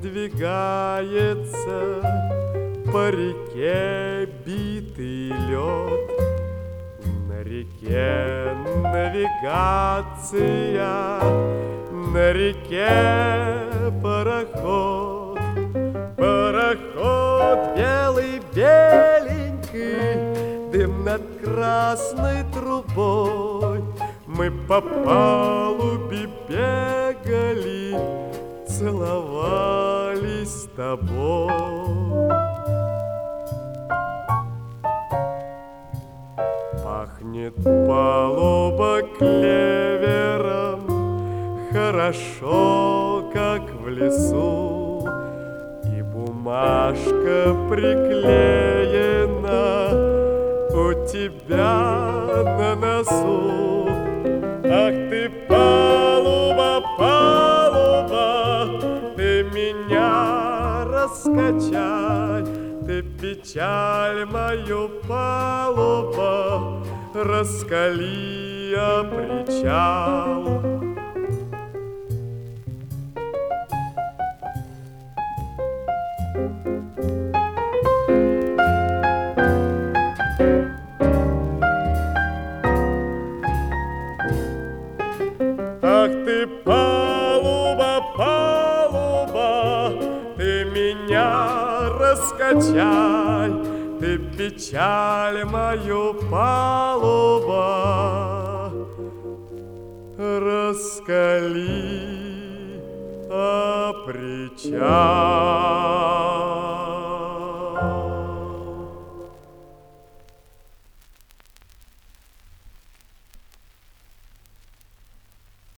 надвигается по реке битый лед. На реке навигация, на реке пароход. Пароход белый-беленький, дым над красной трубой. Мы по палубе бегали, целовались с тобой. Пахнет палуба клевером, хорошо, как в лесу, и бумажка приклеена у тебя на носу. Ах ты, палуба, палуба, ты меня раскачай, ты печаль мою, палуба, раскали о причал. Ах ты, палуба, палуба, ты меня раскачай, ты печаль мою, палуба, раскали о причал.